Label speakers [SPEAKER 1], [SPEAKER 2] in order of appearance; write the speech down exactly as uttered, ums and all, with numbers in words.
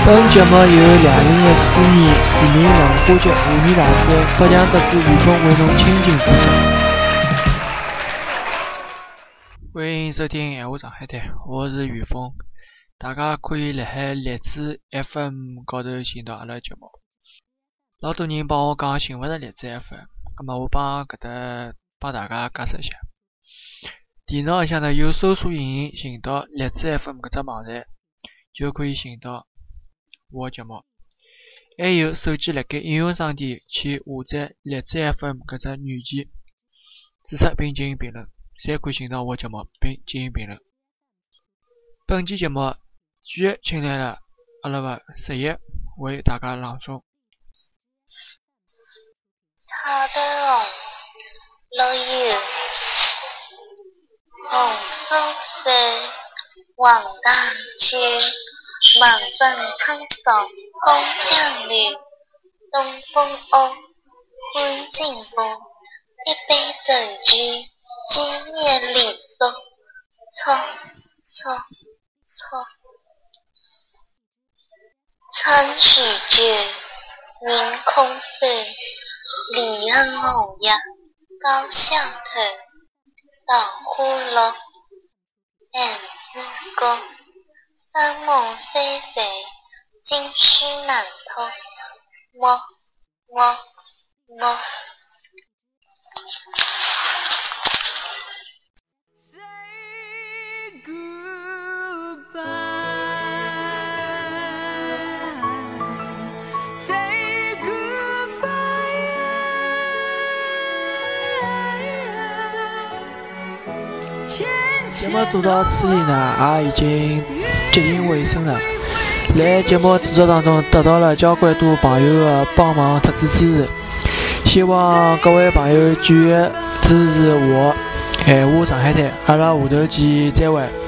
[SPEAKER 1] 本节目由二零一四年市民文化节妇女大赛北强特子于峰为侬倾情播出。欢迎收听闲话上海滩，我是于峰。大家可以辣海荔枝 F M 高头寻到阿拉节目。老多人帮我讲寻勿着荔枝 F M， 那么我帮搿搭帮大家解释一下。电脑里向头有搜索引擎寻到荔枝 F M 搿只网站，就可以寻到我的节目。还有手机辣盖应用商店去下载荔枝 F M 搿只软件，注册并进行评论，侪可以寻到我的节目并进行评论。本期节目继续请来了阿拉个十一为大家朗诵。
[SPEAKER 2] 草头红，落叶红酥酥，黄大秋，望风苍松共相侣，东风欧，欢进步，一杯酒居，几年离索，错错错，苍许久，凝空碎，离岸红叶高相头，稻花落，燕子歌，山盟岁岁，今须难托，么么么。
[SPEAKER 3] Say goodbye. Say goodbye.
[SPEAKER 1] 节目做到此里呢，也已经接近尾声了。在节目制作当中得到了交关多朋友的帮忙特子支持，希望各位朋友继续支持我闲话上海滩，阿拉下头见，再会。